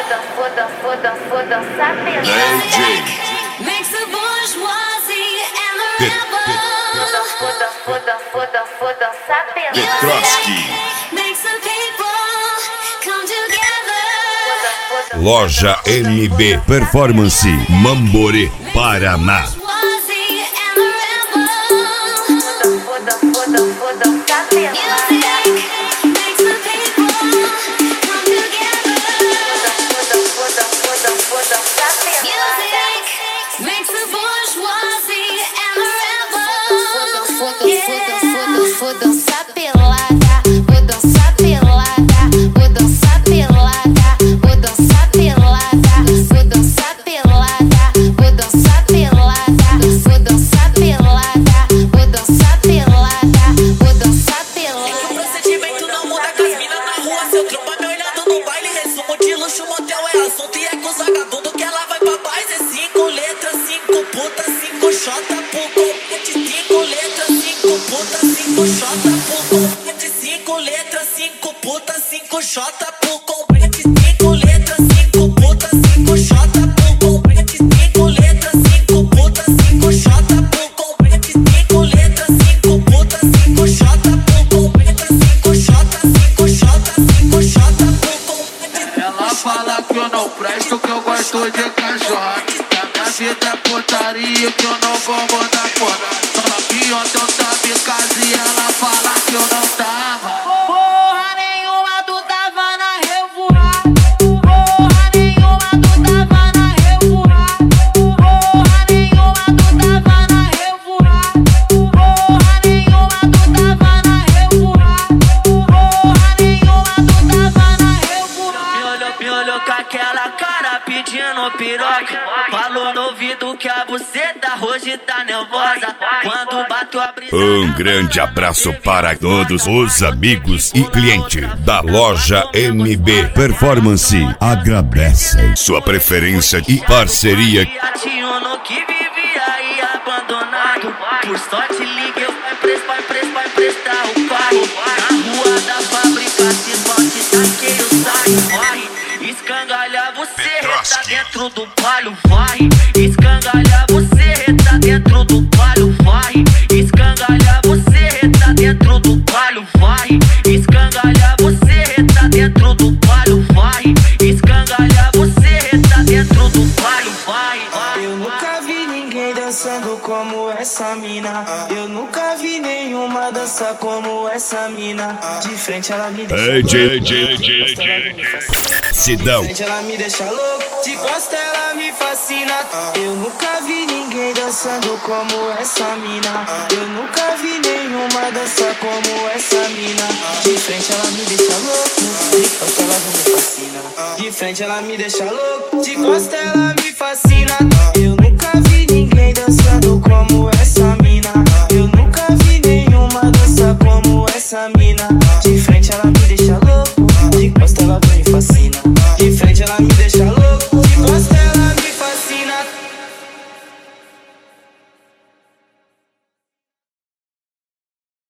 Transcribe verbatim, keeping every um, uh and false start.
foda, foda, foda, sabe? D J Makes the bourgeoisie and the rebel. Foda, foda, foda, foda, sabe? Petrovski. Makes the people come together. Loja M B Performance Mamborê, Paraná. Bourgeoisie and the rebel. Foda, foda, foda, sabe? Music makes the people come together. Foda, foda, foda, foda, sabe? Music makes the bourgeoisie and the rebel. Yeah. Vou dançar pelada, vou dançar pelada, vou dançar pelada, vou dançar pelada, vou dançar pelada, vou dançar pelada, vou dançar pelada, vou dançar pelada, vou dançar pelada. O procedimento não muda com as minas na rua. Seu tromba me olhando no baile. Resumo de luxo, motel é assunto. E é com os vagabundos que ela vai pra paz. É cinco letras, cinco putas, cinco xota pro compete. Cinco letras, cinco putas, cinco xota pro compete. Cinco letras, cinco putas, cinco xota pro compete. Cinco letras, cinco putas, cinco xota pro compete. Cinco letras, cinco putas, cinco xota pro compete. Cinco letras, cinco putas, cinco xota pro compete. Cinco xota, cinco xota, cinco xota pro compete. Ela fala que eu não presto, que eu gosto de cachorro. Minha vida é putaria, que eu não vou mudar foda. Só que ontem eu tava em casa e ela fala que eu não tava. Porra nenhuma, tu tava na revoada. Porra nenhuma, tu tava na revoada. Porra nenhuma, tu tava na revoada. Porra nenhuma, tu tava na revoada. Porra nenhuma, tu tava na revoada. Me olhou, me olhou com aquela cara pedindo piroca. Falou no ouvido que a buceta hoje tá nervosa. Quando bateu a brisa. Um grande abraço para todos os amigos e clientes da Loja M B Performance. Agradecem sua preferência e parceria. Tinha um que vivia aí abandonado. Por sorte liguei pra empresa, pra empresa, pra emprestar o carro. Na rua da fábrica se bote, taquei o saio. Vai, escangalha você, reta dentro do palho. Vai, escangalha você, reta dentro do palho. Vai, escangalha você, reta dentro do palho. Vai, escangalha você, reta dentro do palho. Vai, escangalha você, reta dentro do palho. Vai, vai. Eu nunca vi ninguém dançando como essa mina. Eu nunca vi nenhuma dança como essa mina. De frente ela me deixa Ei, louco. J, J, J, J. Sidão. De frente ela me deixa louco. De costa ela me fascina. Eu nunca vi ninguém dançando como essa mina. Eu nunca vi nenhuma dança como essa mina. De frente ela me deixa louco. De costa ela me fascina. De frente ela me deixa louco. De costa ela me